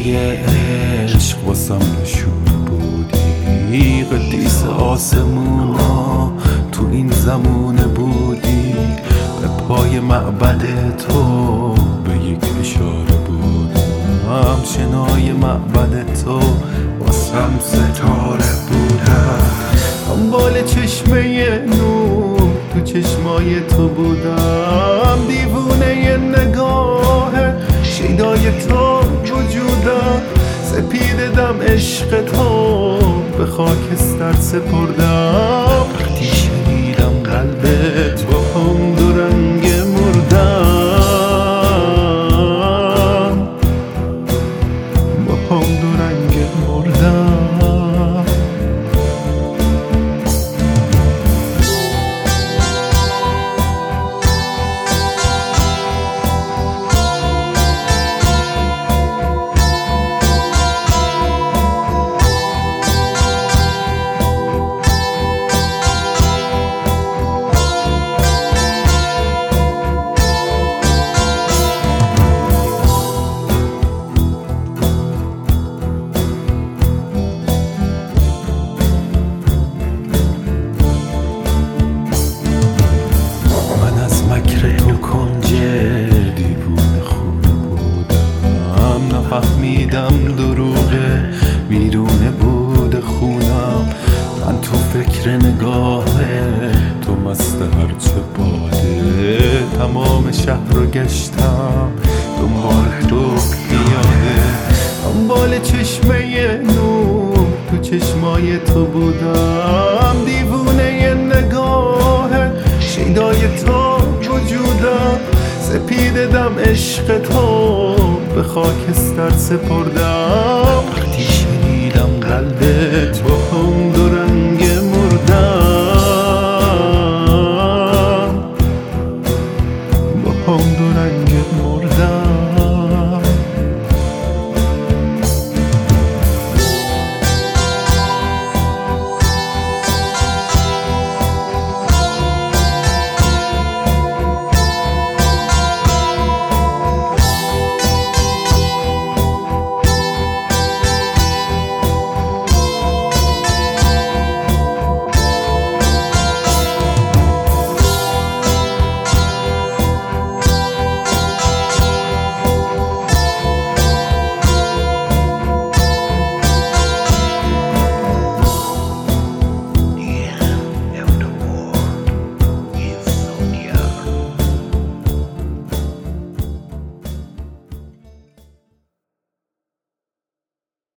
عشق واسم نشون بودی، قدیس آسمونا تو این زمونه بودی، به پای معبد تو به یک اشاره بودم، شنای معبد تو واسم ستاره بودم، دنبال چشمه نور تو چشمای تو بودم، دیوونه نگاه شیدای تو وجودم، سپیدم عشق تو به خاکستر سپردم، وقتی شنیدم قلبت با هم دو رنگ مردم، با هم دو رنگ مردم. فهمیدم دروغه بیرونه بود خونم، من تو فکر نگاه تو مست هرچه باده، تمام شهر رو گشتم دنبال تو پیاده، دنبال چشمه نور تو چشمای تو بودم، دیوونه نگاه شیدای تو وجودم، سپیدم عشق تو به خاکستر سپردم، وقتی شنیدم قلبت با